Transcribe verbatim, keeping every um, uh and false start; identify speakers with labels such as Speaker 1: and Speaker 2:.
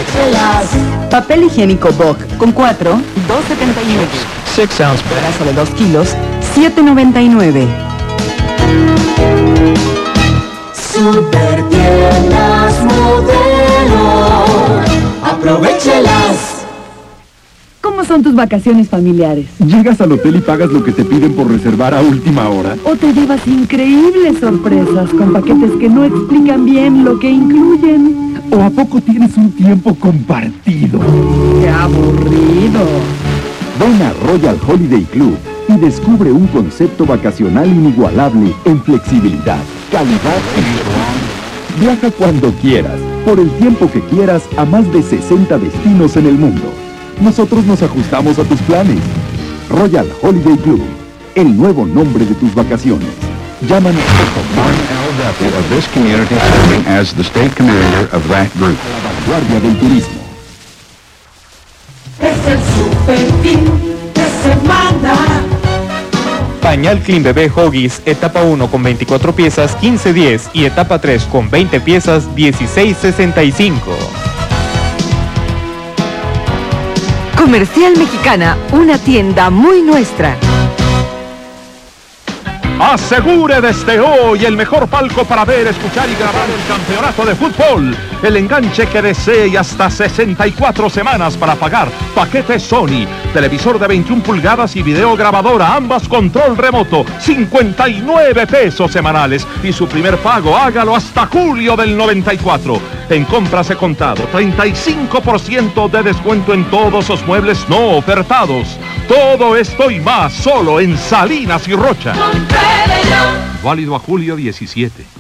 Speaker 1: aprovéchelas.
Speaker 2: Papel higiénico Boc con cuatro, dos setenta y nueve.
Speaker 3: Six ounce bag.
Speaker 2: Brazo de dos kilos, siete noventa y nueve.
Speaker 1: Super tiendas Modelo, aprovéchelas.
Speaker 4: ¿Cómo son tus vacaciones familiares?
Speaker 5: ¿Llegas al hotel y pagas lo que te piden por reservar a última hora?
Speaker 4: ¿O te llevas increíbles sorpresas con paquetes que no explican bien lo que incluyen?
Speaker 5: ¿O a poco tienes un tiempo compartido?
Speaker 4: ¡Qué aburrido!
Speaker 5: Ven a Royal Holiday Club y descubre un concepto vacacional inigualable en flexibilidad, calidad y... Viaja cuando quieras, por el tiempo que quieras, a más de sesenta destinos en el mundo. Nosotros nos ajustamos a tus planes. Royal Holiday Club, el nuevo nombre de tus vacaciones. Llámanos
Speaker 6: Martin L. Duffy of this community serving as the state commander of that group.
Speaker 5: a la vanguardia del turismo.
Speaker 1: Es el super fin de semana.
Speaker 3: Pañal Clean Bebé Huggies, etapa uno con veinticuatro piezas, quince diez y etapa tres con veinte piezas, dieciséis sesenta y cinco.
Speaker 7: Comercial Mexicana, una tienda muy nuestra.
Speaker 8: Asegure desde hoy el mejor palco para ver, escuchar y grabar el campeonato de fútbol. El enganche que desee y hasta sesenta y cuatro semanas para pagar. Paquete Sony, televisor de veintiuna pulgadas y videograbadora, ambas control remoto, cincuenta y nueve pesos semanales. Y su primer pago, hágalo hasta julio del noventa y cuatro. En compras de contado, treinta y cinco por ciento de descuento en todos los muebles no ofertados. Todo esto y más solo en Salinas y Rocha. Válido a julio diecisiete.